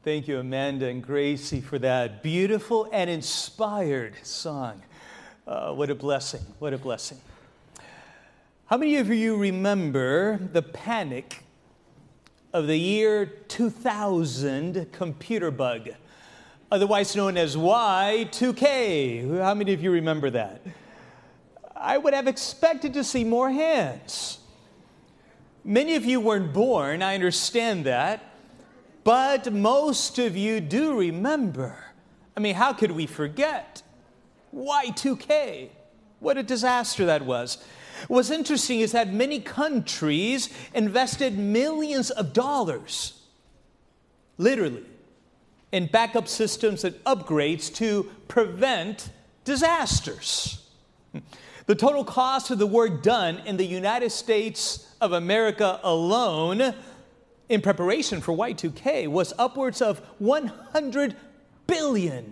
Thank you, Amanda and Gracie, for that beautiful and inspired song. What a blessing. What a blessing. How many of you remember the panic of the year 2000 computer bug, otherwise known as Y2K? How many of you remember that? I would have expected to see more hands. Many of you weren't born, I understand that. But most of you do remember. I mean, how could we forget? Y2K. What a disaster that was. What's interesting is that many countries invested millions of dollars, literally, in backup systems and upgrades to prevent disasters. The total cost of the work done in the United States of America alone in preparation for Y2K was upwards of $100 billion.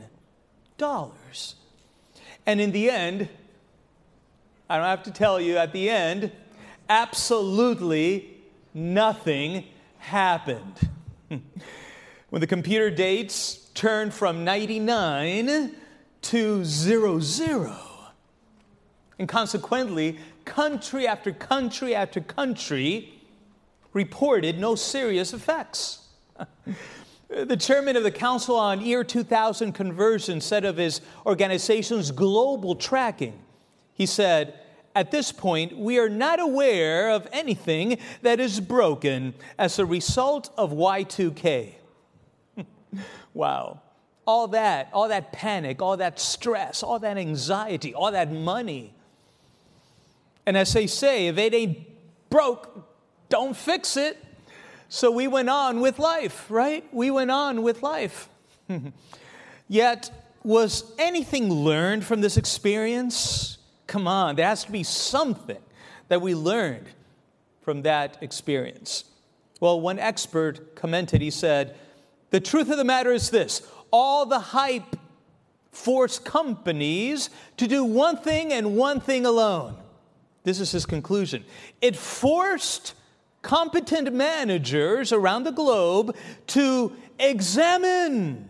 And in the end, I don't have to tell you, at the end, absolutely nothing happened. When the computer dates turned from 99 to 00, and consequently, country after country after country reported no serious effects. The chairman of the Council on Year 2000 Conversion said of his organization's global tracking, he said, "At this point, we are not aware of anything that is broken as a result of Y2K." Wow. All that panic, all that stress, all that anxiety, all that money. And as they say, if it ain't broke, don't fix it. So we went on with life, right? We went on with life. Yet, was anything learned from this experience? Come on, there has to be something that we learned from that experience. Well, one expert commented, he said, "The truth of the matter is this: all the hype forced companies to do one thing and one thing alone." This is his conclusion. It forced competent managers around the globe to examine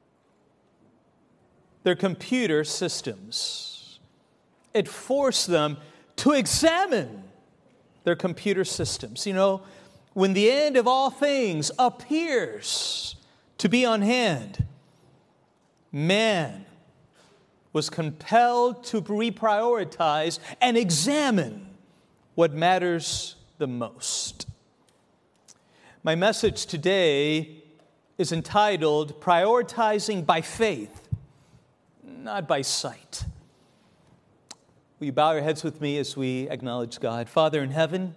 their computer systems. It forced them to examine their computer systems. You know, when the end of all things appears to be on hand, man was compelled to reprioritize and examine what matters the most. My message today is entitled Prioritizing by Faith, Not by Sight. Will you bow your heads with me as we acknowledge God? Father in heaven,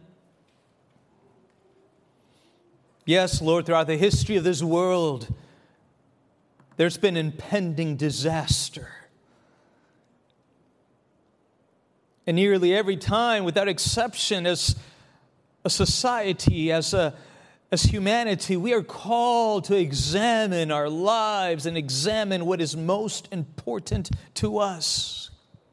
yes, Lord, throughout the history of this world, there's been impending disaster. And nearly every time, without exception, as a society, as humanity, we are called to examine our lives and examine what is most important to us.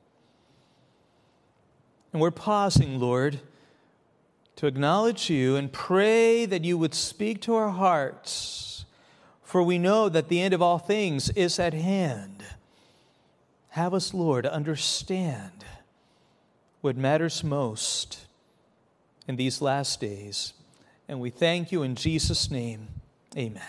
And we're pausing, Lord, to acknowledge you and pray that you would speak to our hearts, for we know that the end of all things is at hand. Have us, Lord, understand what matters most in these last days. And we thank you in Jesus' name. Amen.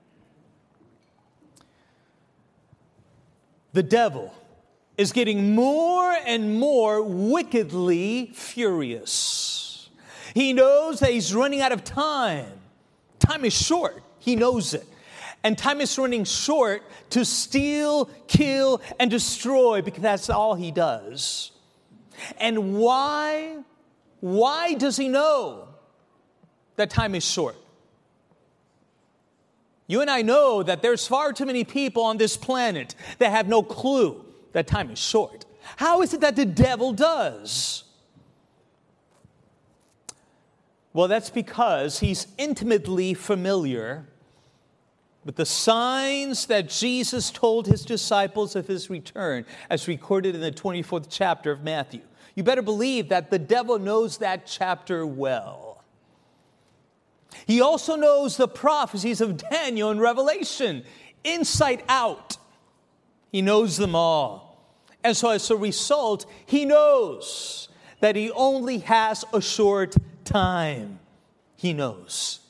The devil is getting more and more wickedly furious. He knows that he's running out of time. Time is short. He knows it. And time is running short to steal, kill, and destroy, because that's all he does. And why? Why does he know that time is short? You and I know that there's far too many people on this planet that have no clue that time is short. How is it that the devil does? Well, that's because he's intimately familiar with the signs that Jesus told his disciples of his return, as recorded in the 24th chapter of Matthew. You better believe that the devil knows that chapter well. He also knows the prophecies of Daniel and Revelation, inside out. He knows them all. And so as a result, he knows that he only has a short time. He knows.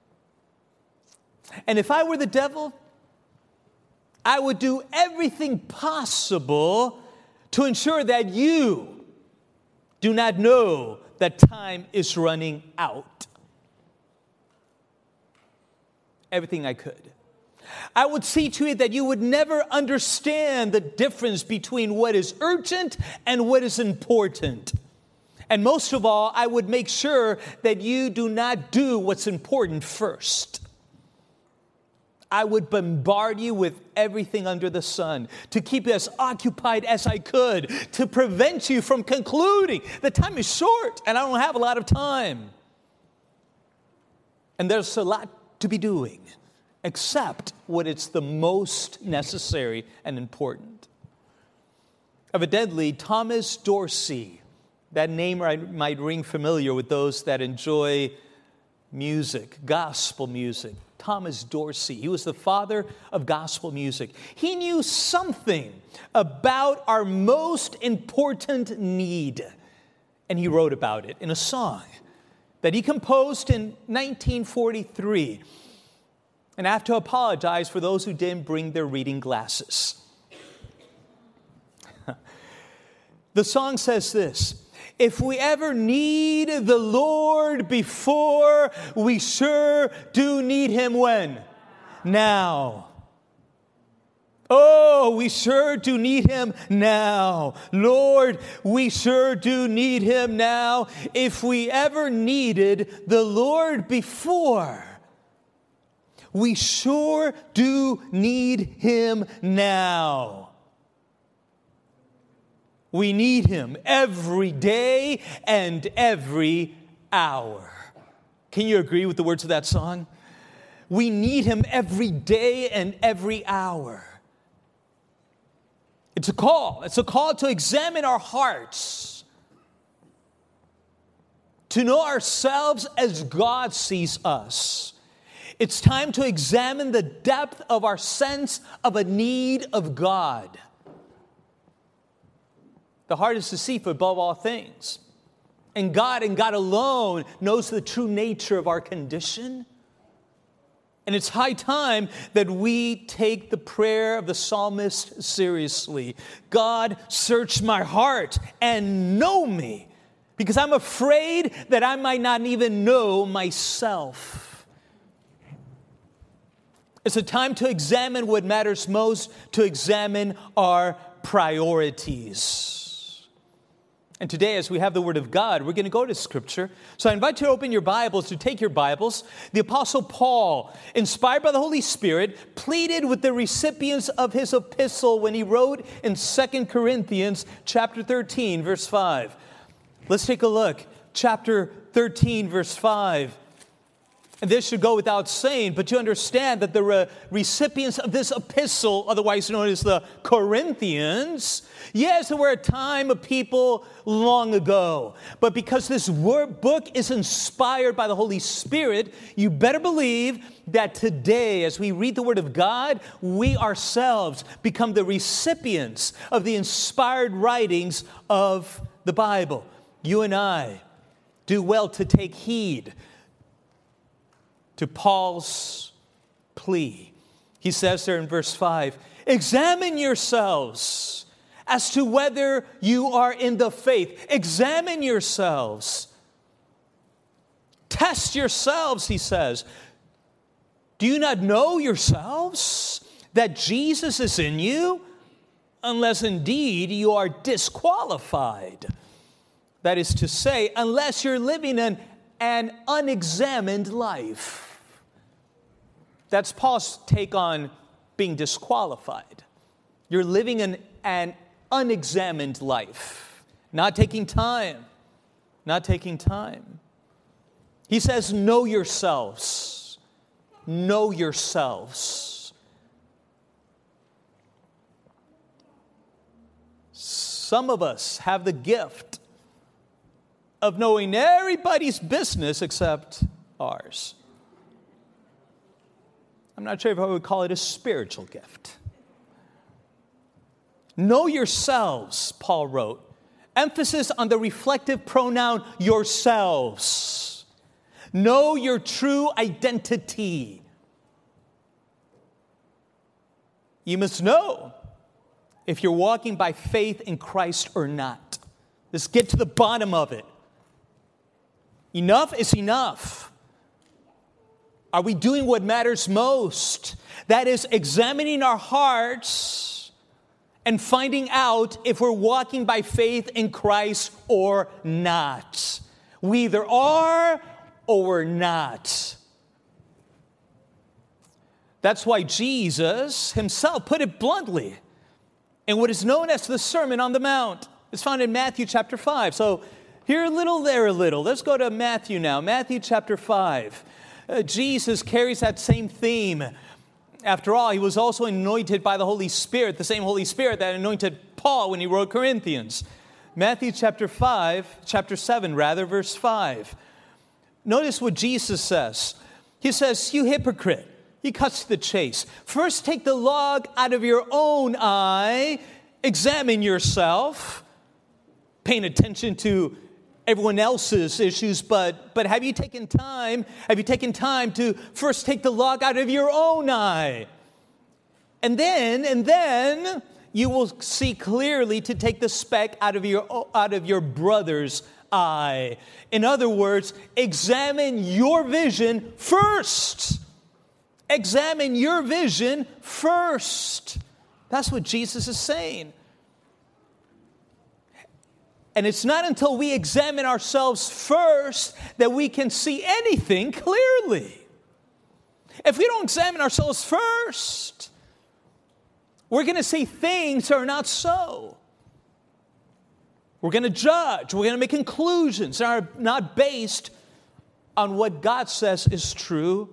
And if I were the devil, I would do everything possible to ensure that you do not know that time is running out. Everything I could. I would see to it that you would never understand the difference between what is urgent and what is important. And most of all, I would make sure that you do not do what's important first. I would bombard you with everything under the sun to keep you as occupied as I could, to prevent you from concluding. The time is short and I don't have a lot of time. And there's a lot to be doing, except what it's the most necessary and important. Evidently, Thomas Dorsey, that name might ring familiar with those that enjoy music, gospel music. Thomas Dorsey, he was the father of gospel music. He knew something about our most important need, and he wrote about it in a song that he composed in 1943. And I have to apologize for those who didn't bring their reading glasses. The song says this: if we ever need the Lord before, we sure do need Him when? Now. Oh, we sure do need Him now. Lord, we sure do need Him now. If we ever needed the Lord before, we sure do need Him now. We need Him every day and every hour. Can you agree with the words of that song? We need Him every day and every hour. It's a call. It's a call to examine our hearts, to know ourselves as God sees us. It's time to examine the depth of our sense of a need of God. The heart is deceitful above all things. And God alone knows the true nature of our condition. And it's high time that we take the prayer of the psalmist seriously. God, search my heart and know me, because I'm afraid that I might not even know myself. It's a time to examine what matters most, to examine our priorities. And today, as we have the Word of God, we're going to go to Scripture. So I invite you to open your Bibles, to take your Bibles. The Apostle Paul, inspired by the Holy Spirit, pleaded with the recipients of his epistle when he wrote in 2 Corinthians chapter 13, verse 5. Let's take a look. Chapter 13, verse 5. And this should go without saying, but you understand that the recipients of this epistle, otherwise known as the Corinthians, yes, there were a time of people long ago. But because this book is inspired by the Holy Spirit, you better believe that today, as we read the Word of God, we ourselves become the recipients of the inspired writings of the Bible. You and I do well to take heed to Paul's plea. He says there in verse 5, examine yourselves as to whether you are in the faith. Examine yourselves. Test yourselves, he says. Do you not know yourselves that Jesus is in you? Unless indeed you are disqualified. That is to say, unless you're living an unexamined life. That's Paul's take on being disqualified. You're living an unexamined life, not taking time. He says, know yourselves. Know yourselves. Some of us have the gift of knowing everybody's business except ours. I'm not sure if I would call it a spiritual gift. Know yourselves, Paul wrote. Emphasis on the reflective pronoun yourselves. Know your true identity. You must know if you're walking by faith in Christ or not. Let's get to the bottom of it. Enough is enough. Are we doing what matters most? That is, examining our hearts and finding out if we're walking by faith in Christ or not. We either are or we're not. That's why Jesus himself put it bluntly in what is known as the Sermon on the Mount. It's found in Matthew chapter 5. So here a little, there a little. Let's go to Matthew now. Matthew chapter 5. Jesus carries that same theme. After all, he was also anointed by the Holy Spirit, the same Holy Spirit that anointed Paul when he wrote Corinthians. Matthew chapter 7, verse 5. Notice what Jesus says. He says, "You hypocrite." He cuts to the chase. "First take the log out of your own eye. Examine yourself." Paying attention to everyone else's issues, but have you taken time to first take the log out of your own eye? And then you will see clearly to take the speck out of your brother's eye. In other words, examine your vision first. Examine your vision first. That's what Jesus is saying. And it's not until we examine ourselves first that we can see anything clearly. If we don't examine ourselves first, we're going to see things that are not so. We're going to judge. We're going to make conclusions that are not based on what God says is true.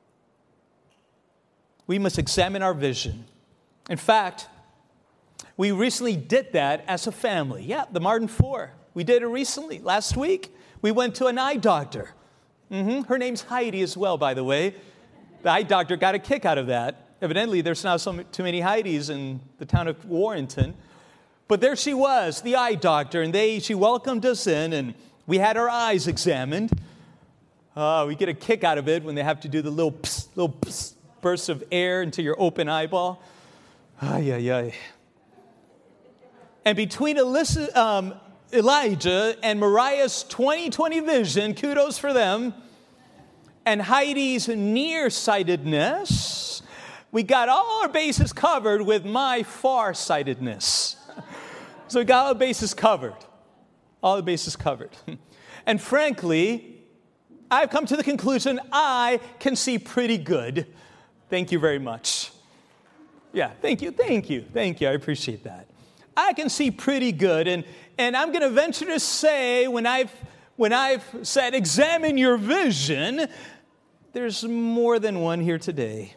We must examine our vision. In fact, we recently did that as a family. Yeah, the Martin Four. We did it recently, last week. We went to an eye doctor. Her name's Heidi as well, by the way. The eye doctor got a kick out of that. Evidently, there's not too many Heidis in the town of Warrenton. But there she was, the eye doctor, and she welcomed us in, and we had our eyes examined. We get a kick out of it when they have to do the little pss bursts of air into your open eyeball. Ay, ay, ay. And between Elijah and Mariah's 20/20 vision, kudos for them, and Heidi's nearsightedness, we got all our bases covered with my farsightedness. So we got all the bases covered. All the bases covered. And frankly, I've come to the conclusion I can see pretty good. Thank you very much. Yeah, thank you. I appreciate that. I can see pretty good, and I'm going to venture to say when I've said examine your vision, there's more than one here today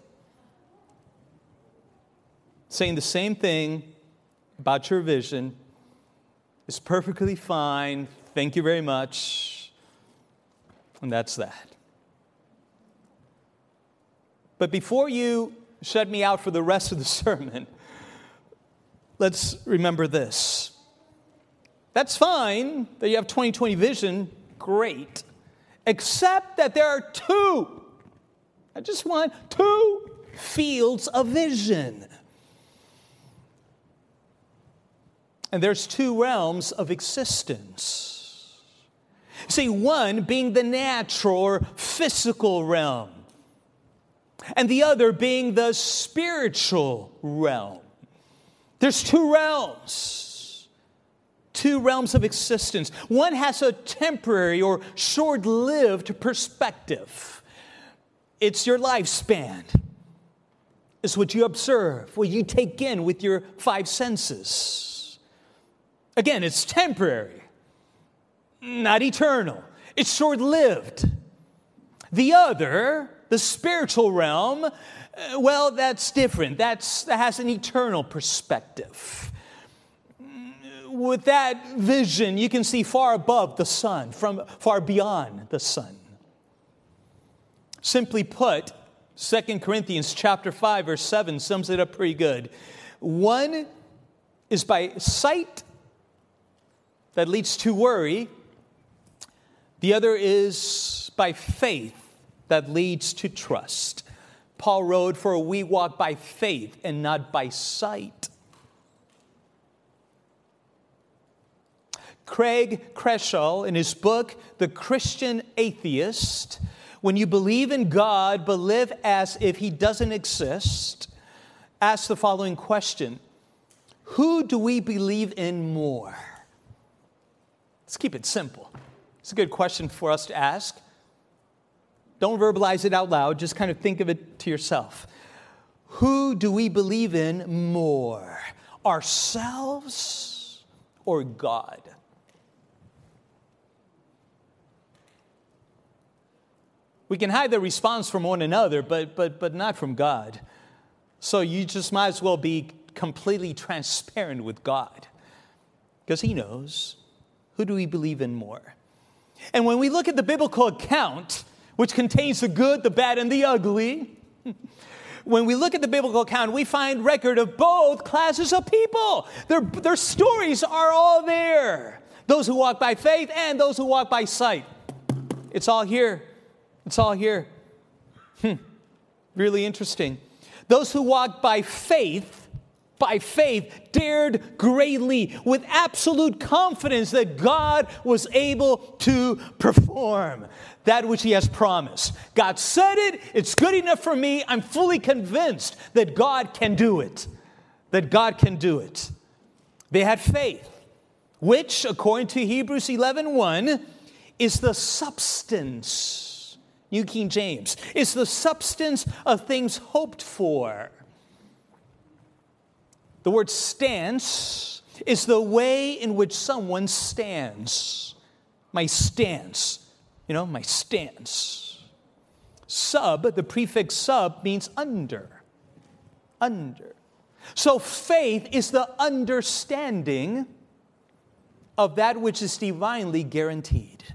saying the same thing about your vision. Is perfectly fine. Thank you very much. And that's that. But before you shut me out for the rest of the sermon, let's remember this. That's fine that you have 20/20 vision. Great. Except that there are two fields of vision. And there's two realms of existence. See, one being the natural or physical realm, and the other being the spiritual realm. There's two realms of existence. One has a temporary or short-lived perspective. It's your lifespan. It's what you observe, what you take in with your five senses. Again, it's temporary, not eternal. It's short-lived. The other, the spiritual realm, well, that's different. That has an eternal perspective. With that vision, you can see far above the sun, from far beyond the sun. Simply put, 2 Corinthians chapter 5, verse 7 sums it up pretty good. One is by sight that leads to worry. The other is by faith that leads to trust. Paul wrote, "For we walk by faith and not by sight." Craig Kreschel, in his book, The Christian Atheist, when you believe in God but live as if He doesn't exist, asks the following question: who do we believe in more? Let's keep it simple. It's a good question for us to ask. Don't verbalize it out loud. Just kind of think of it to yourself. Who do we believe in more? Ourselves or God? We can hide the response from one another, but not from God. So you just might as well be completely transparent with God, because He knows. Who do we believe in more? And when we look at the biblical account, which contains the good, the bad, and the ugly, when we look at the biblical account, we find record of both classes of people. Their stories are all there. Those who walk by faith and those who walk by sight. It's all here. It's all here. Really interesting. Those who walk by faith, dared greatly with absolute confidence that God was able to perform that which He has promised. God said it. It's good enough for me. I'm fully convinced that God can do it. That God can do it. They had faith, which, according to Hebrews 11:1, is the substance. New King James. It's the substance of things hoped for. The word stance is the way in which someone stands. My stance. My stance. Sub, the prefix sub, means under. Under. So faith is the understanding of that which is divinely guaranteed.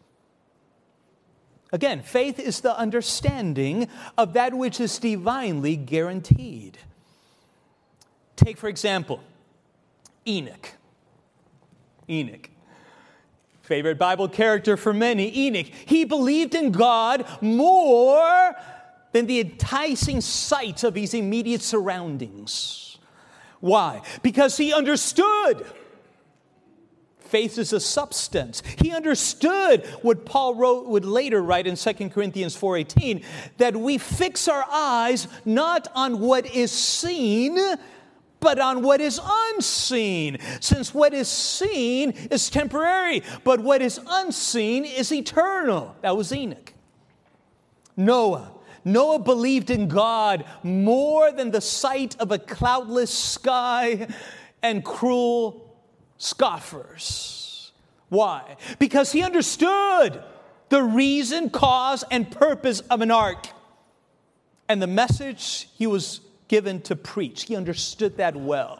Again, faith is the understanding of that which is divinely guaranteed. Take, for example, Enoch. Enoch. Favorite Bible character for many, Enoch. He believed in God more than the enticing sight of his immediate surroundings. Why? Because he understood. Faith is a substance. He understood what Paul would later write in 2 Corinthians 4:18, that we fix our eyes not on what is seen, but on what is unseen. Since what is seen is temporary, but what is unseen is eternal. That was Enoch. Noah. Noah believed in God more than the sight of a cloudless sky and cruel scoffers. Why? Because he understood the reason, cause, and purpose of an ark and the message he was given to preach. He understood that well.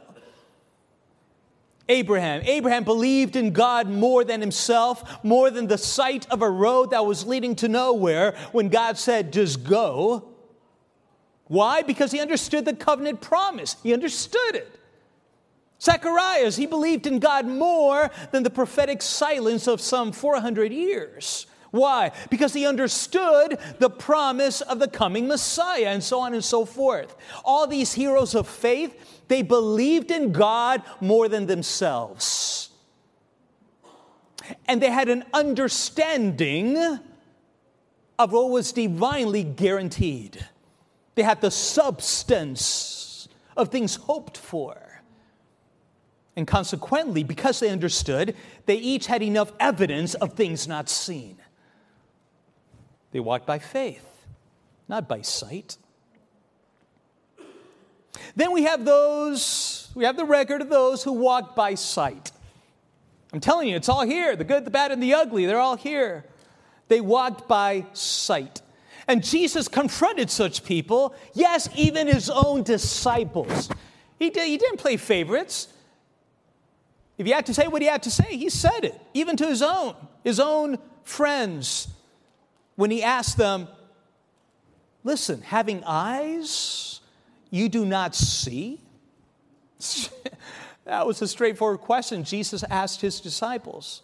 Abraham believed in God more than himself, more than the sight of a road that was leading to nowhere when God said, just go. Why? Because he understood the covenant promise. He understood it. Zacharias, he believed in God more than the prophetic silence of some 400 years. Why? Because he understood the promise of the coming Messiah, and so on and so forth. All these heroes of faith, they believed in God more than themselves. And they had an understanding of what was divinely guaranteed. They had the substance of things hoped for. And consequently, because they understood, they each had enough evidence of things not seen. They walked by faith, not by sight. Then we have the record of those who walked by sight. I'm telling you, it's all here. The good, the bad, and the ugly, they're all here. They walked by sight. And Jesus confronted such people, yes, even his own disciples. He didn't play favorites. If he had to say what he had to say, he said it, even to his own friends. When he asked them, listen, having eyes you do not see? That was a straightforward question Jesus asked his disciples.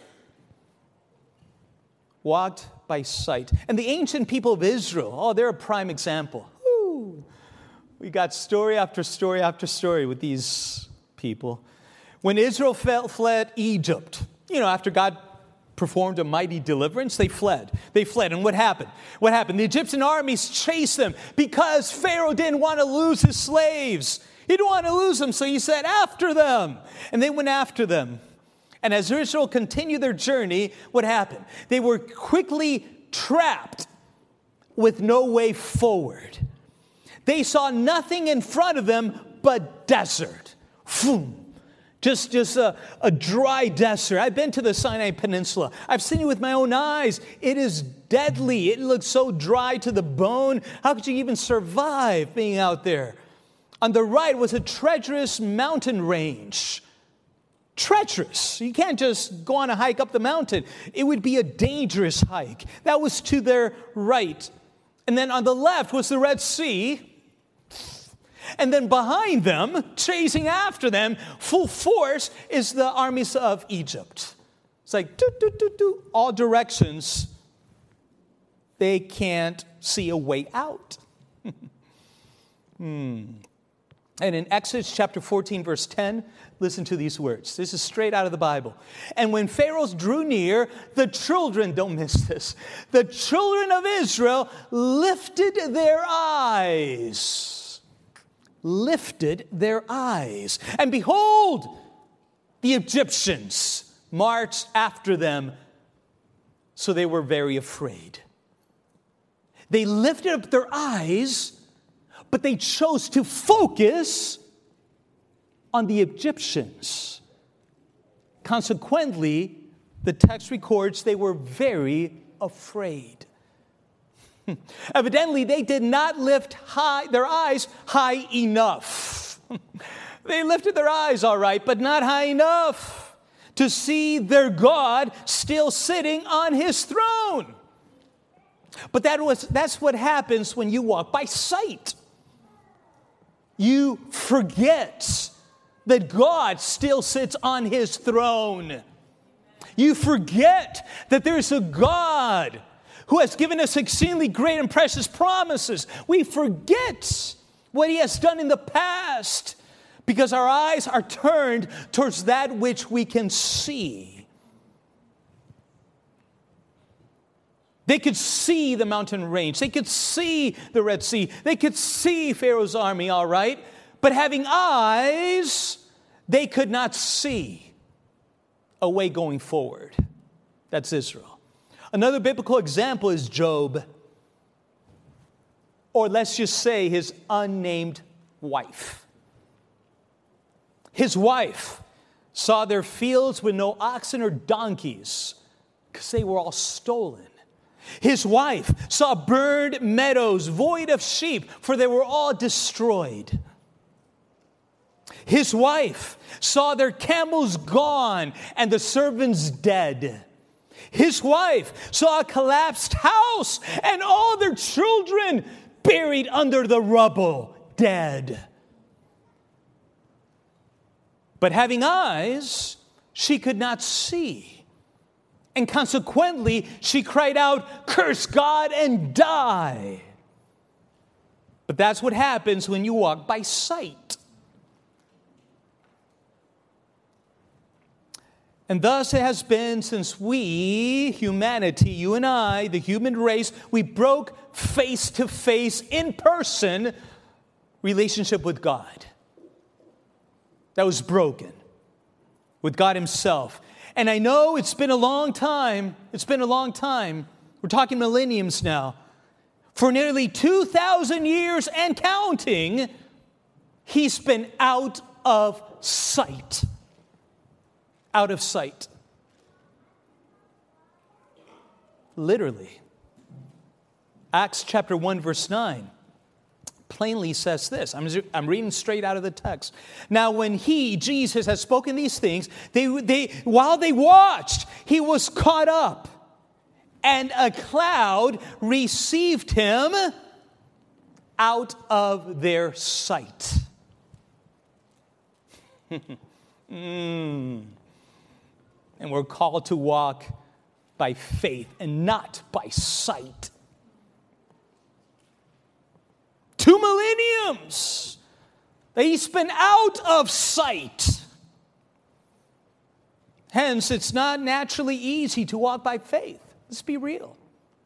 Walked by sight. And the ancient people of Israel, they're a prime example. Woo. We got story after story after story with these people. When Israel fled Egypt, after God performed a mighty deliverance, they fled. And what happened? The Egyptian armies chased them because Pharaoh didn't want to lose his slaves. He didn't want to lose them, so he said, after them. And they went after them. And as Israel continued their journey, what happened? They were quickly trapped with no way forward. They saw nothing in front of them but desert. Just a dry desert. I've been to the Sinai Peninsula. I've seen it with my own eyes. It is deadly. It looks so dry to the bone. How could you even survive being out there? On the right was a treacherous mountain range. Treacherous. You can't just go on a hike up the mountain. It would be a dangerous hike. That was to their right. And then on the left was the Red Sea. And then behind them, chasing after them, full force, is the armies of Egypt. It's like, all directions. They can't see a way out. And in Exodus chapter 14, verse 10, listen to these words. This is straight out of the Bible. And when Pharaoh drew near, the children, don't miss this, the children of Israel lifted their eyes. And behold, the Egyptians marched after them, so they were very afraid. They lifted up their eyes, but they chose to focus on the Egyptians. Consequently, the text records they were very afraid. Evidently, they did not lift their eyes high enough. They lifted their eyes, all right, but not high enough to see their God still sitting on his throne. But that's what happens when you walk by sight. You forget that God still sits on his throne. You forget that there's a God who has given us exceedingly great and precious promises. We forget what he has done in the past because our eyes are turned towards that which we can see. They could see the mountain range. They could see the Red Sea. They could see Pharaoh's army, all right. But having eyes, they could not see a way going forward. That's Israel. Another biblical example is Job. Or let's just say his unnamed wife. His wife saw their fields with no oxen or donkeys because they were all stolen. His wife saw burned meadows void of sheep, for they were all destroyed. His wife saw their camels gone and the servants dead. His wife saw a collapsed house and all their children buried under the rubble, dead. But having eyes, she could not see. And consequently, she cried out, "Curse God and die." But that's what happens when you walk by sight. And thus it has been since we, humanity, you and I, the human race, we broke face-to-face, in-person relationship with God. That was broken with God himself. And I know it's been a long time. We're talking millenniums now. For nearly 2,000 years and counting, he's been out of sight. Out of sight. Literally. Acts chapter 1, verse 9 plainly says this. I'm reading straight out of the text. Now when he, Jesus, has spoken these things, while they watched, he was caught up, and a cloud received him out of their sight. And we're called to walk by faith and not by sight. 2 millenniums that he's been out of sight. Hence, it's not naturally easy to walk by faith. Let's be real.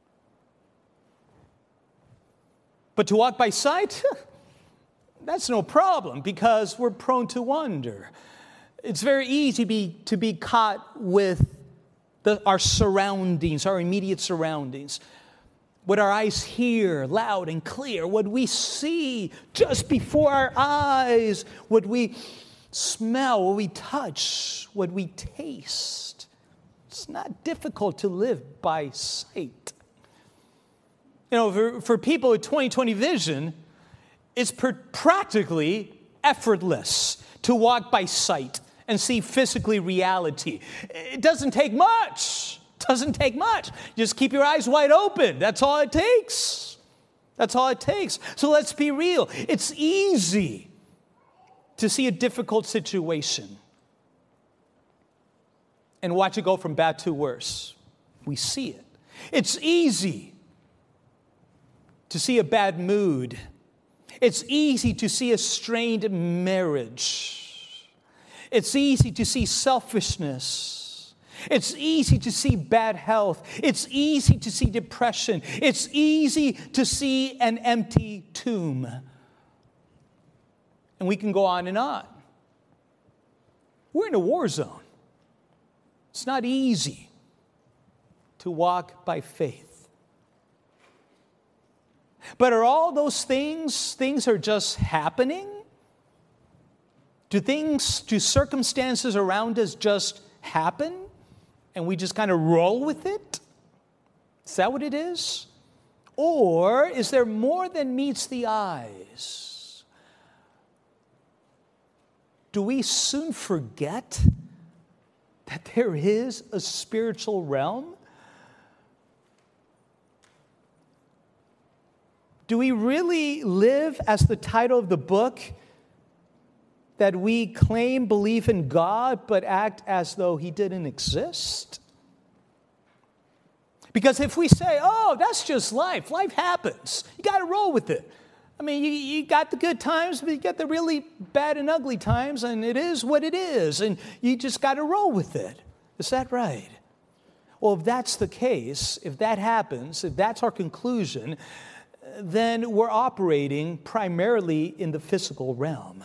But to walk by sight, that's no problem because we're prone to wander. It's very easy to be caught with our surroundings, our immediate surroundings. What our eyes hear loud and clear, what we see just before our eyes, what we smell, what we touch, what we taste. It's not difficult to live by sight. You know, for people with 20/20 vision, it's practically effortless to walk by sight and see physically reality. It doesn't take much. Doesn't take much. Just keep your eyes wide open. That's all it takes. That's all it takes. So let's be real. It's easy to see a difficult situation and watch it go from bad to worse. We see it. It's easy to see a bad mood. It's easy to see a strained marriage. It's easy to see selfishness. It's easy to see bad health. It's easy to see depression. It's easy to see an empty tomb. And we can go on and on. We're in a war zone. It's not easy to walk by faith. But are all those things are just happening? Do circumstances around us just happen? And we just kind of roll with it? Is that what it is? Or is there more than meets the eyes? Do we soon forget that there is a spiritual realm? Do we really live as the title of the book, that we claim belief in God but act as though He didn't exist? Because if we say, oh, that's just life happens, you got to roll with it. I mean, you got the good times, but you got the really bad and ugly times, and it is what it is, and you just got to roll with it. Is that right? Well, if that's the case, if that happens, if that's our conclusion, then we're operating primarily in the physical realm,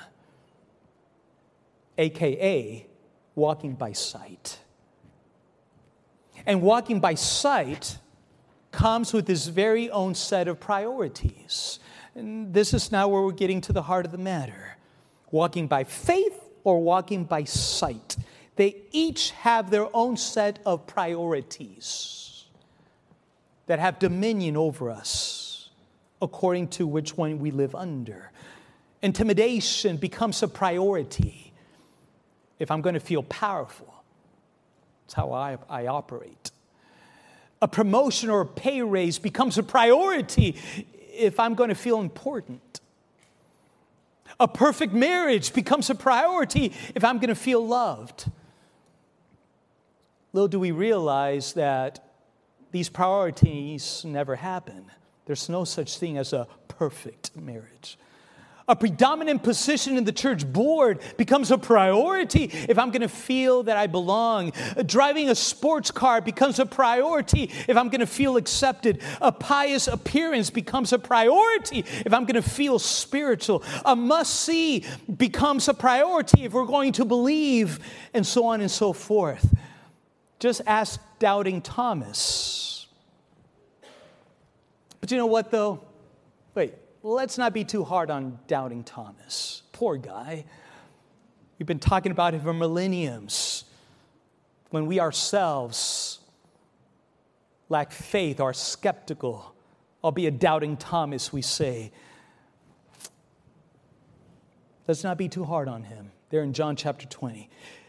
a.k.a. walking by sight. And walking by sight comes with this very own set of priorities. And this is now where we're getting to the heart of the matter. Walking by faith or walking by sight. They each have their own set of priorities that have dominion over us according to which one we live under. Intimidation becomes a priority if I'm going to feel powerful. That's how I operate. A promotion or a pay raise becomes a priority if I'm going to feel important. A perfect marriage becomes a priority if I'm going to feel loved. Little do we realize that these priorities never happen. There's no such thing as a perfect marriage. A predominant position in the church board becomes a priority if I'm going to feel that I belong. Driving a sports car becomes a priority if I'm going to feel accepted. A pious appearance becomes a priority if I'm going to feel spiritual. A must-see becomes a priority if we're going to believe, and so on and so forth. Just ask doubting Thomas. But you know what, though? Wait. Let's not be too hard on doubting Thomas. Poor guy. We've been talking about him for millenniums. When we ourselves lack faith, are skeptical, albeit doubting Thomas, we say, let's not be too hard on him. There in John chapter 20.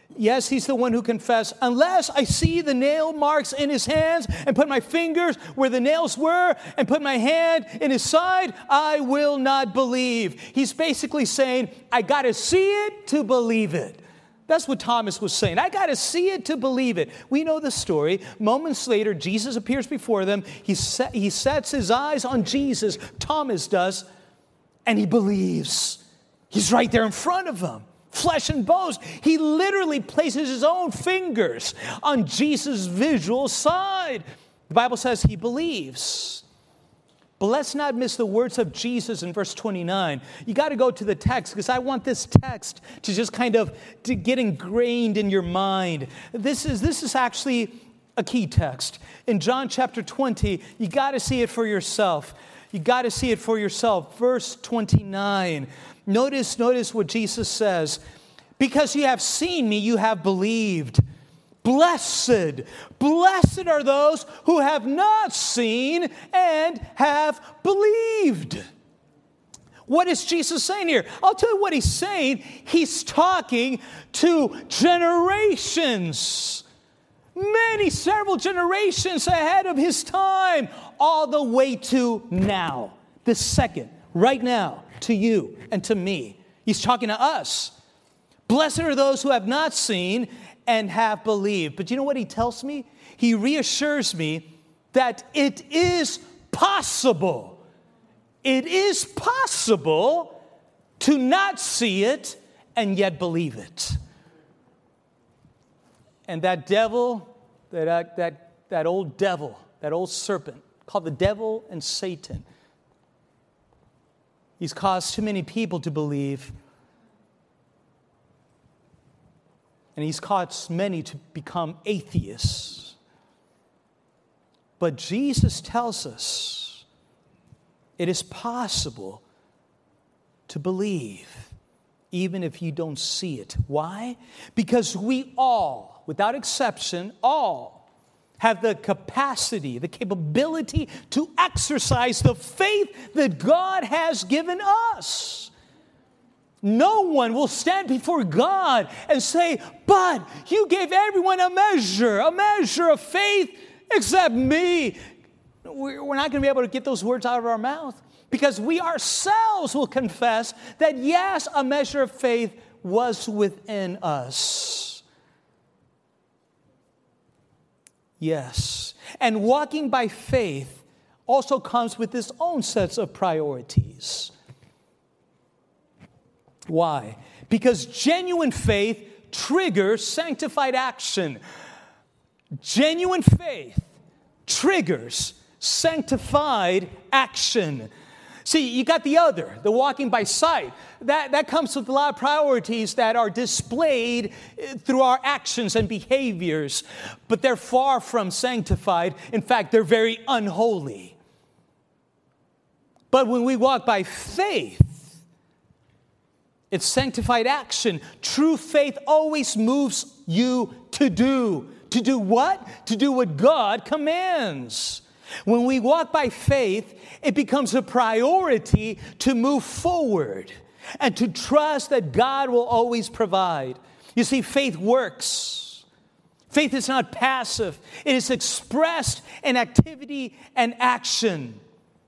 Yes, he's the one who confessed, unless I see the nail marks in his hands and put my fingers where the nails were and put my hand in his side, I will not believe. He's basically saying, I got to see it to believe it. That's what Thomas was saying. I got to see it to believe it. We know the story. Moments later, Jesus appears before them. He sets his eyes on Jesus, Thomas does, and he believes. He's right there in front of him. Flesh and bones. He literally places his own fingers on Jesus' visual side. The Bible says he believes. But let's not miss the words of Jesus in verse 29. You got to go to the text because I want this text to just to get ingrained in your mind. This is actually a key text. In John chapter 20, you got to see it for yourself. You got to see it for yourself. Verse 29. Notice what Jesus says. Because you have seen me, you have believed. Blessed are those who have not seen and have believed. What is Jesus saying here? I'll tell you what he's saying. He's talking to generations. Several generations ahead of his time, all the way to now, this second, right now, to you and to me. He's talking to us. Blessed are those who have not seen and have believed. But you know what he tells me? He reassures me that it is possible. It is possible to not see it and yet believe it. And that devil, that old devil, that old serpent, called the devil and Satan, he's caused too many people to believe. And he's caused many to become atheists. But Jesus tells us it is possible to believe, even if you don't see it. Why? Because we all, without exception, all have the capacity, the capability to exercise the faith that God has given us. No one will stand before God and say, but you gave everyone a measure of faith except me. We're not going to be able to get those words out of our mouth because we ourselves will confess that, yes, a measure of faith was within us. Yes. And walking by faith also comes with its own sets of priorities. Why? Because genuine faith triggers sanctified action. Genuine faith triggers sanctified action. See, you got the other, the walking by sight. That comes with a lot of priorities that are displayed through our actions and behaviors, but they're far from sanctified. In fact, they're very unholy. But when we walk by faith, it's sanctified action. True faith always moves you to do. To do what? To do what God commands. When we walk by faith, it becomes a priority to move forward and to trust that God will always provide. You see, faith works. Faith is not passive. It is expressed in activity and action.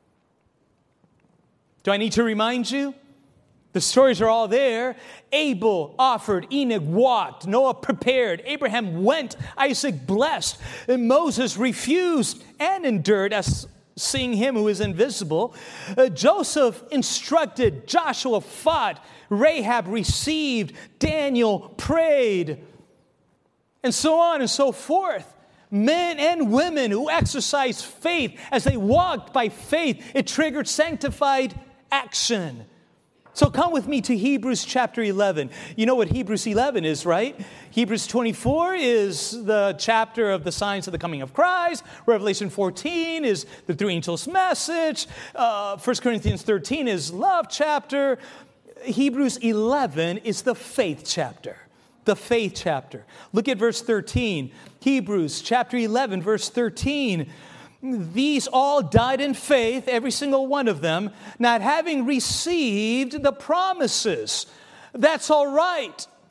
Do I need to remind you? The stories are all there. Abel offered, Enoch walked, Noah prepared, Abraham went, Isaac blessed, and Moses refused and endured as seeing him who is invisible. Joseph instructed, Joshua fought, Rahab received, Daniel prayed, and so on and so forth. Men and women who exercised faith as they walked by faith, it triggered sanctified action. So come with me to Hebrews chapter 11. You know what Hebrews 11 is, right? Hebrews 24 is the chapter of the signs of the coming of Christ. Revelation 14 is the three angels' message. 1 Corinthians 13 is love chapter. Hebrews 11 is the faith chapter. The faith chapter. Look at verse 13. Hebrews chapter 11, verse 13. These all died in faith, every single one of them, not having received the promises. That's all right,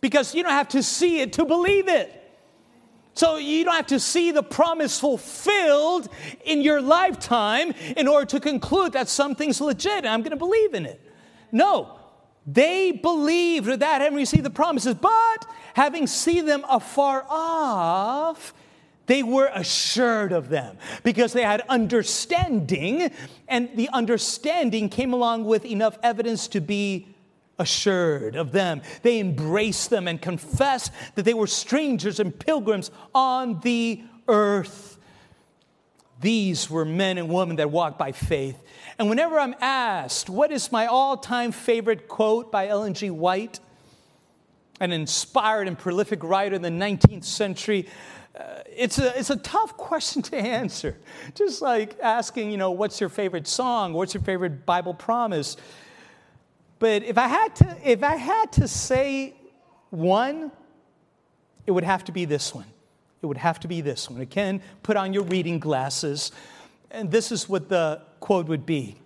because you don't have to see it to believe it. So you don't have to see the promise fulfilled in your lifetime in order to conclude that something's legit and I'm going to believe in it. No, they believed that having received the promises, but having seen them afar off, they were assured of them because they had understanding, and the understanding came along with enough evidence to be assured of them. They embraced them and confessed that they were strangers and pilgrims on the earth. These were men and women that walked by faith. And whenever I'm asked, what is my all-time favorite quote by Ellen G. White, an inspired and prolific writer in the 19th century, it's a tough question to answer. Just like asking, what's your favorite song? What's your favorite Bible promise? But if I had to say one, it would have to be this one. It would have to be this one. Again, put on your reading glasses. And this is what the quote would be.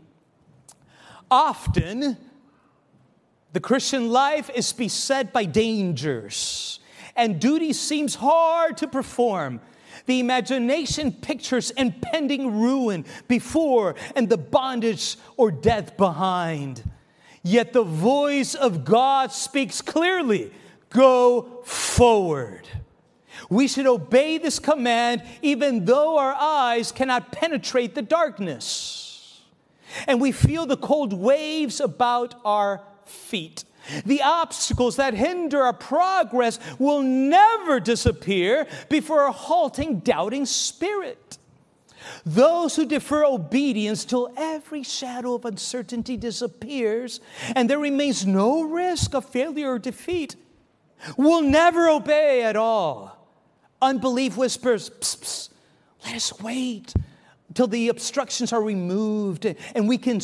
Often, the Christian life is beset by dangers, and duty seems hard to perform. The imagination pictures impending ruin before and the bondage or death behind. Yet the voice of God speaks clearly, go forward. We should obey this command even though our eyes cannot penetrate the darkness. And we feel the cold waves about our feet. The obstacles that hinder our progress will never disappear before a halting, doubting spirit. Those who defer obedience till every shadow of uncertainty disappears and there remains no risk of failure or defeat will never obey at all. Unbelief whispers, psst, psst, let us wait till the obstructions are removed and we can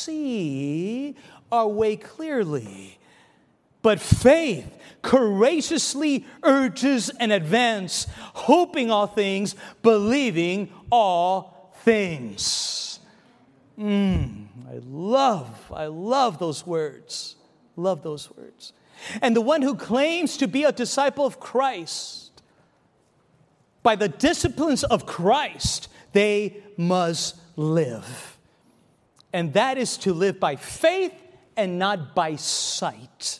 see our way clearly. But faith courageously urges an advance, hoping all things, believing all things. I love those words. Love those words. And the one who claims to be a disciple of Christ, by the disciplines of Christ, they must live. And that is to live by faith and not by sight.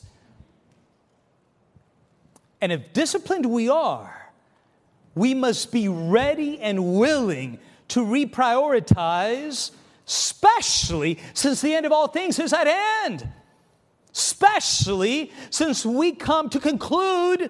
And if disciplined we are, we must be ready and willing to reprioritize, especially since the end of all things is at hand. Especially since we come to conclude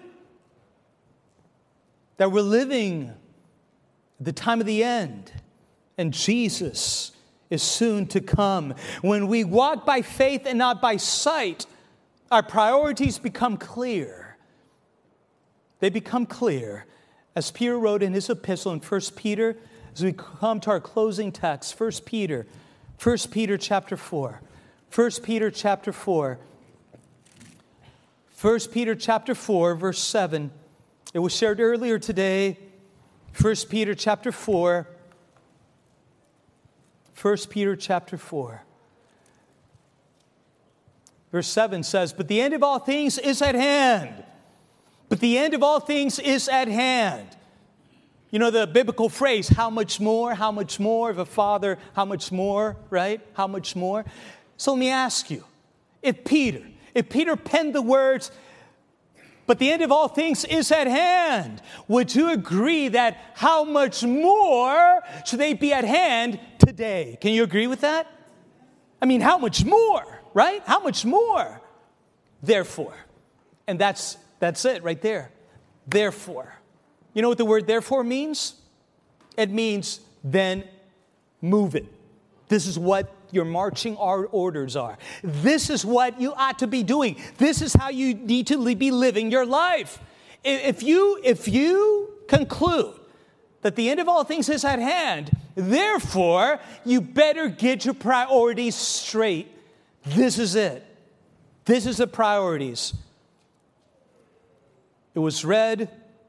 that we're living at the time of the end and Jesus is soon to come. When we walk by faith and not by sight, our priorities become clear. They become clear. As Peter wrote in his epistle in 1 Peter, as we come to our closing text, 1 Peter chapter 4. 1 Peter chapter 4. 1 Peter chapter 4, verse 7. It was shared earlier today. 1 Peter chapter 4. 1 Peter chapter 4. Verse 7 says, but the end of all things is at hand. But the end of all things is at hand. You know the biblical phrase, how much more of a father, how much more, right? How much more? So let me ask you, if Peter penned the words, but the end of all things is at hand, would you agree that how much more should they be at hand today? Can you agree with that? I mean, how much more, right? How much more? Therefore, and that's it right there. Therefore. You know what the word therefore means? It means then move it. This is what your marching orders are. This is what you ought to be doing. This is how you need to be living your life. If you conclude that the end of all things is at hand, therefore, you better get your priorities straight. This is it. This is the priorities. It was read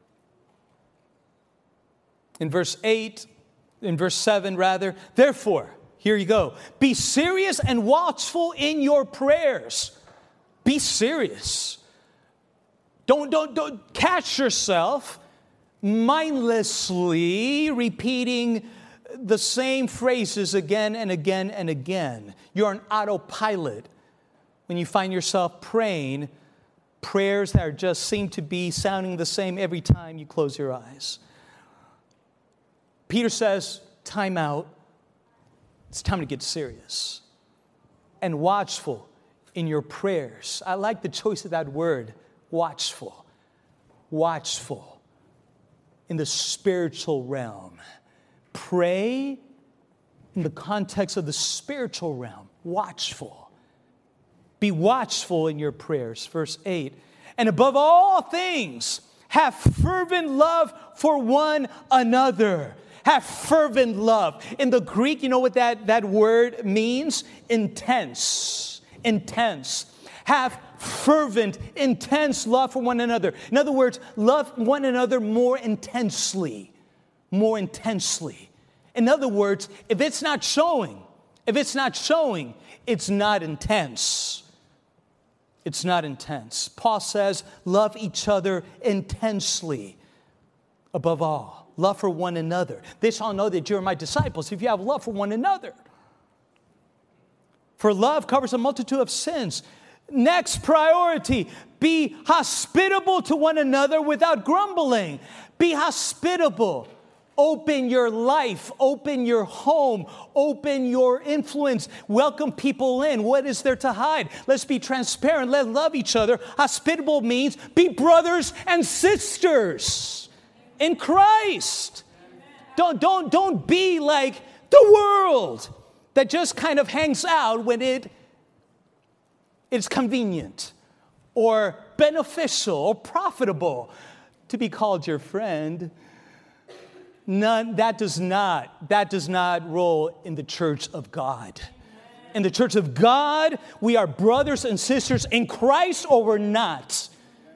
in verse 7 rather. Therefore, here you go. Be serious and watchful in your prayers. Be serious. Don't catch yourself mindlessly repeating the same phrases again and again and again. You're on autopilot when you find yourself praying prayers that just seem to be sounding the same every time you close your eyes. Peter says, time out. It's time to get serious and watchful in your prayers. I like the choice of that word, watchful. Watchful in the spiritual realm. Pray in the context of the spiritual realm. Watchful. Be watchful in your prayers. Verse 8. And above all things, have fervent love for one another. Have fervent love. In the Greek, you know what that word means? Intense. Intense. Have fervent, intense love for one another. In other words, love one another more intensely. More intensely. In other words, if it's not showing, it's not intense. It's not intense. Paul says, love each other intensely. Above all, love for one another. They shall know that you're my disciples if you have love for one another. For love covers a multitude of sins. Next priority, be hospitable to one another without grumbling. Be hospitable. Open your life, open your home, open your influence. Welcome people in. What is there to hide? Let's be transparent. Let's love each other. Hospitable means be brothers and sisters in Christ. Don't be like the world that just kind of hangs out when it's convenient or beneficial or profitable to be called your friend. None, that does not roll in the church of God. In the church of God, we are brothers and sisters in Christ or we're not.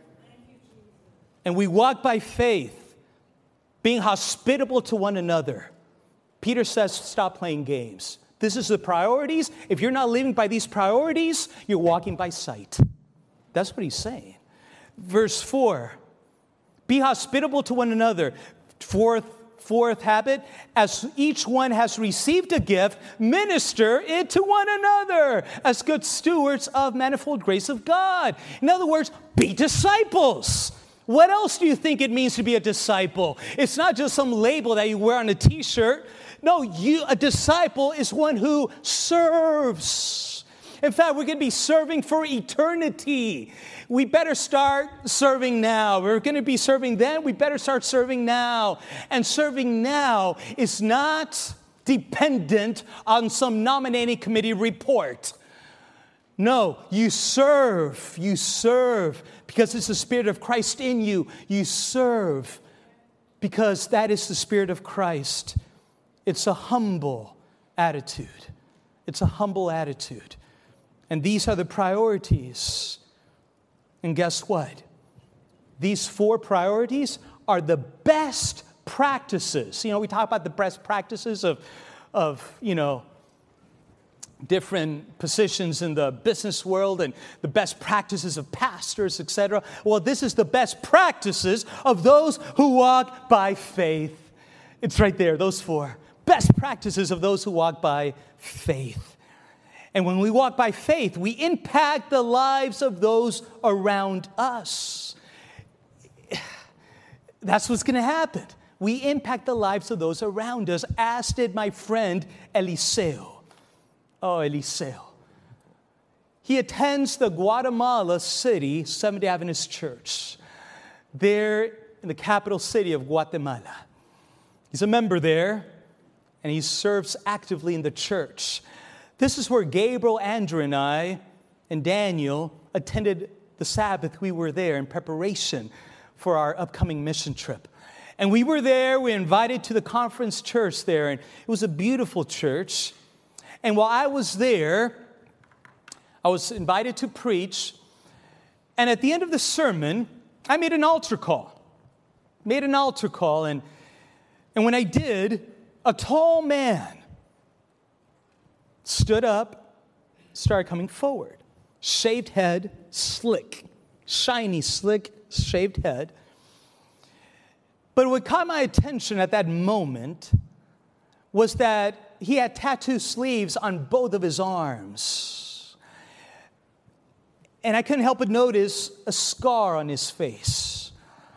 And we walk by faith, being hospitable to one another. Peter says, stop playing games. This is the priorities. If you're not living by these priorities, you're walking by sight. That's what he's saying. Verse 4, be hospitable to one another. Fourth habit, as each one has received a gift, minister it to one another as good stewards of manifold grace of God. In other words, be disciples. What else do you think it means to be a disciple? It's not just some label that you wear on a t-shirt. No, a disciple is one who serves. In fact, we're going to be serving for eternity. We better start serving now. We're going to be serving then. We better start serving now. And serving now is not dependent on some nominating committee report. No, you serve because it's the Spirit of Christ in you. You serve because that is the Spirit of Christ. It's a humble attitude. It's a humble attitude. And these are the priorities. And guess what? These 4 priorities are the best practices. You know, we talk about the best practices of different positions in the business world and the best practices of pastors, etc. Well, this is the best practices of those who walk by faith. It's right there, those 4. Best practices of those who walk by faith. And when we walk by faith, we impact the lives of those around us. That's what's going to happen. We impact the lives of those around us, as did my friend Eliseo. Oh, Eliseo. He attends the Guatemala City Seventh-day Adventist Church, there in the capital city of Guatemala. He's a member there, and he serves actively in the church. This is where Gabriel, Andrew, and I, and Daniel attended the Sabbath. We were there in preparation for our upcoming mission trip. And we were there, we were invited to the conference church there, and it was a beautiful church. And while I was there, I was invited to preach, and at the end of the sermon, I made an altar call. And when I did, a tall man stood up, started coming forward. Shaved head, slick, shiny, slick shaved head. But what caught my attention at that moment was that he had tattoo sleeves on both of his arms. And I couldn't help but notice a scar on his face.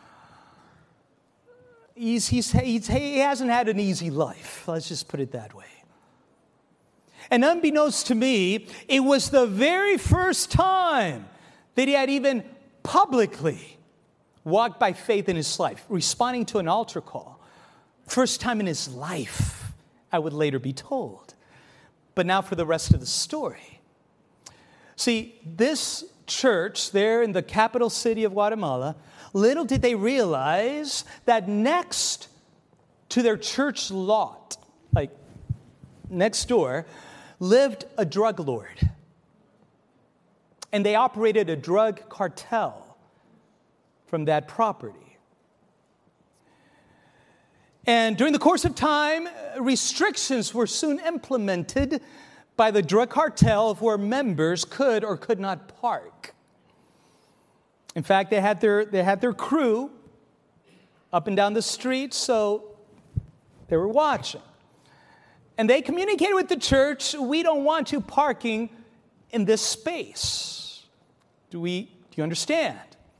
He hasn't had an easy life. Let's just put it that way. And unbeknownst to me, it was the very first time that he had even publicly walked by faith in his life, responding to an altar call. First time in his life, I would later be told. But now for the rest of the story. See, this church there in the capital city of Guatemala, little did they realize that next to their church lot, like next door, lived a drug lord. And they operated a drug cartel from that property. And during the course of time, restrictions were soon implemented by the drug cartel of where members could or could not park. In fact, they had their crew up and down the street, so they were watching. And they communicated with the church, we don't want you parking in this space. Do you understand?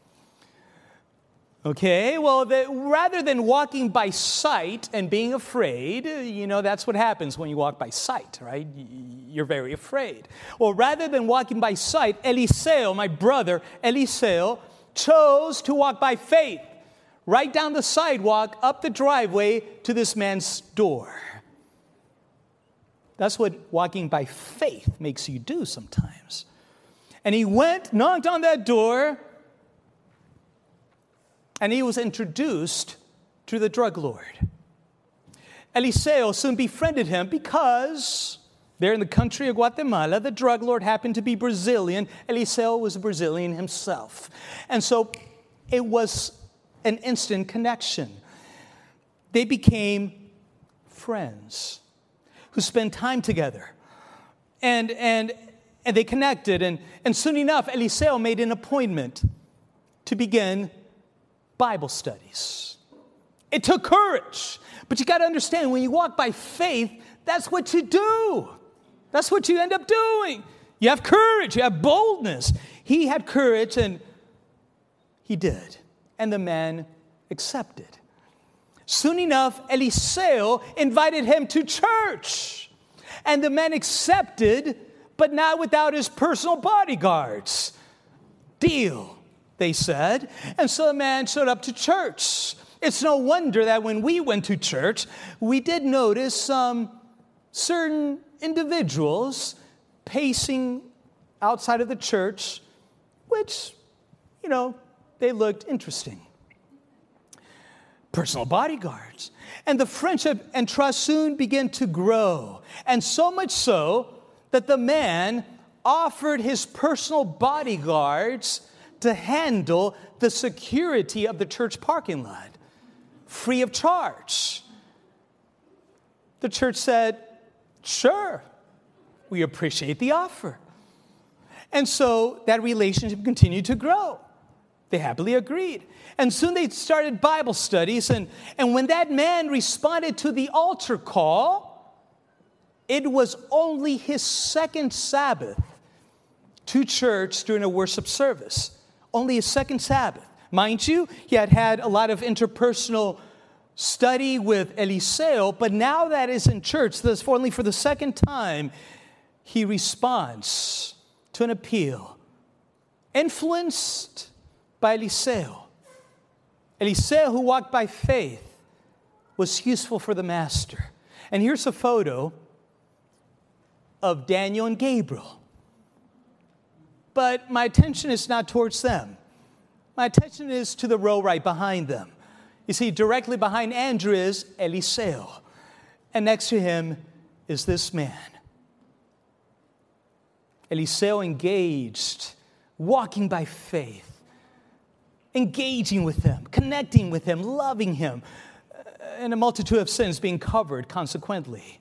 Okay, well, rather than walking by sight and being afraid, that's what happens when you walk by sight, right? You're very afraid. Well, rather than walking by sight, Eliseo, my brother, Eliseo, chose to walk by faith, right down the sidewalk, up the driveway to this man's door. That's what walking by faith makes you do sometimes. And he went, knocked on that door, and he was introduced to the drug lord. Eliseo soon befriended him because there in the country of Guatemala, the drug lord happened to be Brazilian. Eliseo was a Brazilian himself. And so it was an instant connection. They became friends who spent time together. And they connected. And soon enough, Eliseo made an appointment to begin Bible studies. It took courage. But you got to understand, when you walk by faith, that's what you do. That's what you end up doing. You have courage. You have boldness. He had courage, and he did. And the man accepted. Soon enough, Eliseo invited him to church. And the man accepted, but not without his personal bodyguards. Deal, they said. And so the man showed up to church. It's no wonder that when we went to church, we did notice some certain individuals pacing outside of the church, which, they looked interesting. Personal bodyguards. And the friendship and trust soon began to grow. And so much so that the man offered his personal bodyguards to handle the security of the church parking lot, free of charge. The church said, sure, we appreciate the offer. And so that relationship continued to grow. They happily agreed. And soon they started Bible studies. And when that man responded to the altar call, it was only his second Sabbath to church during a worship service. Only his second Sabbath. Mind you, he had had a lot of interpersonal study with Eliseo, but now that is in church, thus only for the second time, he responds to an appeal influenced by Eliseo. Eliseo, who walked by faith, was useful for the master. And here's a photo of Daniel and Gabriel. But my attention is not towards them. My attention is to the row right behind them. You see, directly behind Andrew is Eliseo. And next to him is this man. Eliseo engaged, walking by faith, engaging with him, connecting with him, loving him, and a multitude of sins being covered consequently.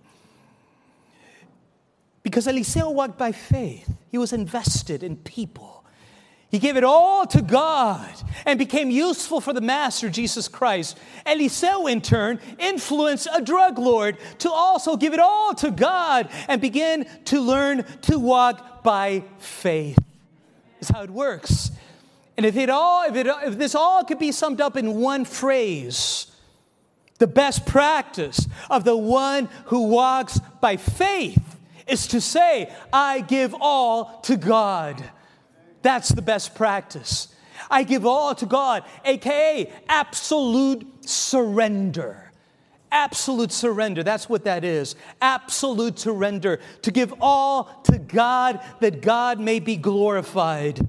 Because Eliseo walked by faith. He was invested in people. He gave it all to God. and became useful for the master, Jesus Christ. Eliseo, in turn, influenced a drug lord to also give it all to God and begin to learn to walk by faith. That's how it works. And if this all could be summed up in one phrase, the best practice of the one who walks by faith is to say, I give all to God. That's the best practice. I give all to God, a.k.a. absolute surrender. Absolute surrender, that's what that is. Absolute surrender, to give all to God that God may be glorified.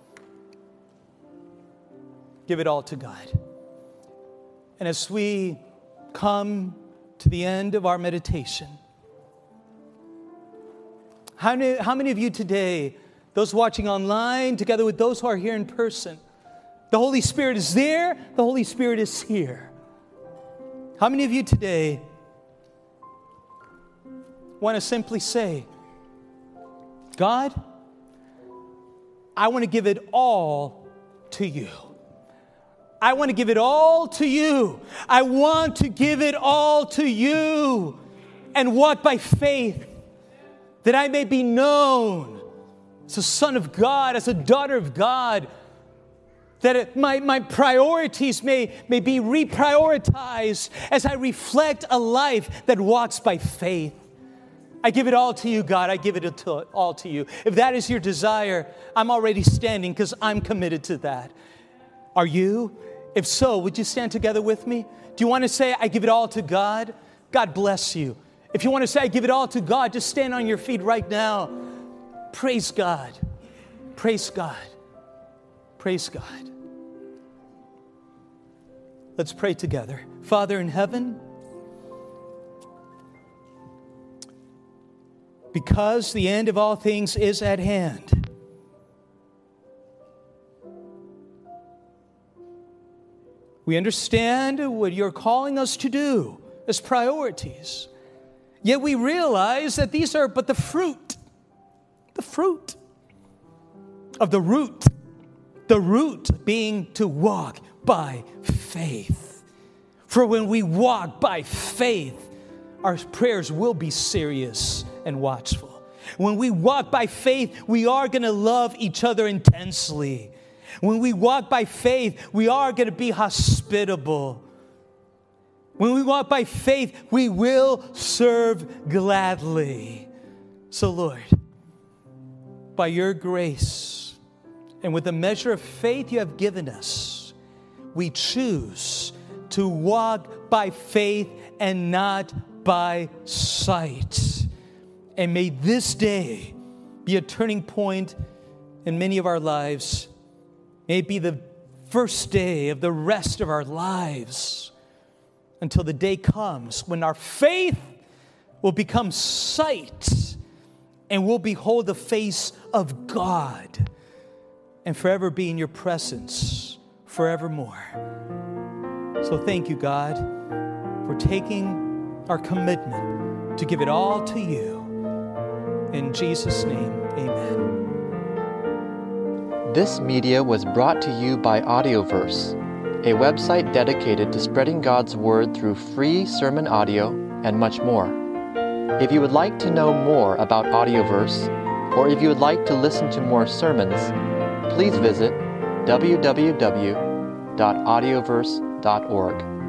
Give it all to God. And as we come to the end of our meditation, how many of you today, those watching online, together with those who are here in person, the Holy Spirit is there, the Holy Spirit is here. How many of you today want to simply say, God, I want to give it all to you. I want to give it all to you. I want to give it all to you and walk by faith that I may be known as a son of God, as a daughter of God, that my priorities may be reprioritized as I reflect a life that walks by faith. I give it all to you, God. I give it all to you. If that is your desire, I'm already standing because I'm committed to that. Are you? If so, would you stand together with me? Do you want to say, I give it all to God? God bless you. If you want to say, I give it all to God, just stand on your feet right now. Praise God. Praise God. Praise God. Let's pray together. Father in heaven, because the end of all things is at hand, we understand what you're calling us to do as priorities. Yet we realize that these are but the fruit of the root. The root being to walk by faith. For when we walk by faith, our prayers will be serious and watchful. When we walk by faith, we are going to love each other intensely. When we walk by faith, we are going to be hospitable. When we walk by faith, we will serve gladly. So, Lord, by your grace and with the measure of faith you have given us, we choose to walk by faith and not by sight. And may this day be a turning point in many of our lives. May it be the first day of the rest of our lives until the day comes when our faith will become sight and we'll behold the face of God and forever be in your presence forevermore. So thank you, God, for taking our commitment to give it all to you. In Jesus' name, amen. This media was brought to you by Audioverse, a website dedicated to spreading God's Word through free sermon audio and much more. If you would like to know more about Audioverse, or if you would like to listen to more sermons, please visit www.audioverse.org.